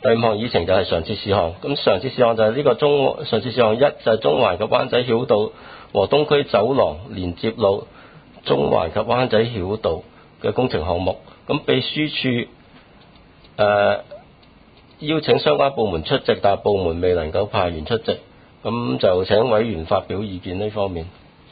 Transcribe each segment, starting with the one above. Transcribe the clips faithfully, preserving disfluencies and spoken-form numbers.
第五項議程就係常設事項，咁常設事項就係呢個中常設事項一就係中環及灣仔繞道和東區走廊連接路中環及灣仔繞道嘅工程項目。咁秘書處誒、呃、邀請相關部門出席，但係部門未能夠派員出席，咁就請委員發表意見呢方面。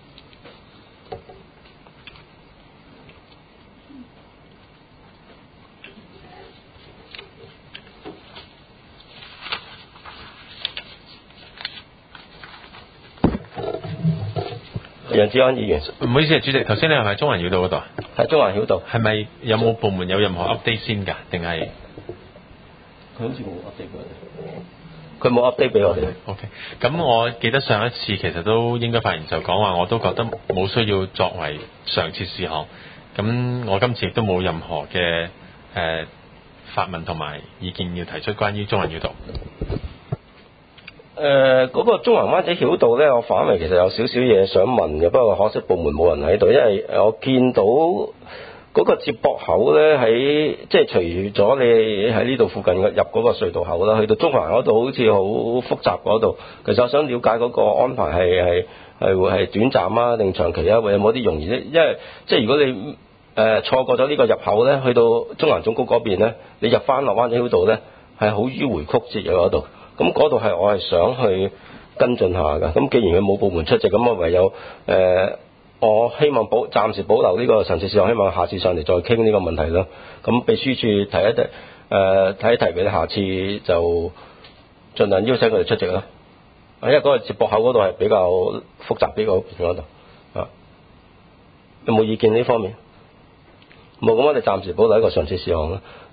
楊志安議員， 唔好意思，主席，頭先你係咪中環繞道嗰度啊？ 係中環繞道， 係咪有冇部門有任何 update 先㗎？定係佢好似冇 update 俾我哋，佢冇 update 俾我哋。 OK，咁我記得上一次其實都應該發言就講話，我都覺得冇需要作為常設事項。咁我今次亦都冇任何嘅誒、呃、發問同埋意見要提出關於中環繞道。 誒嗰、呃那個中環灣仔繞道咧，我反為其實有少少嘢想問嘅，不過可惜部門冇人喺度，因為我見到嗰個接駁口咧喺即係除咗你喺呢度附近入嗰個隧道口啦，去到中環嗰度好似好複雜嗰度。其實我想了解嗰個安排係係係會係短暫啊定長期啊，或者有冇啲容易咧？因為即係如果你誒、呃、錯過咗呢個入口咧，去到中環總局嗰邊咧，你入翻落灣仔繞道咧係好迂迴曲折嘅嗰度。咁嗰度係我係想去跟進下㗎，咁既然佢冇部門出席，咁我唯有誒、呃，我希望保暫時保留呢個常設事項，希望下次上嚟再傾呢個問題咯。咁秘書處提一提誒提一提俾你，下次就盡量邀請佢哋出席啦。因為嗰個接駁口嗰度係比較複雜啲嗰邊嗰度啊，有冇意見呢方面？冇，咁我哋暫時保留一個常設事項啦。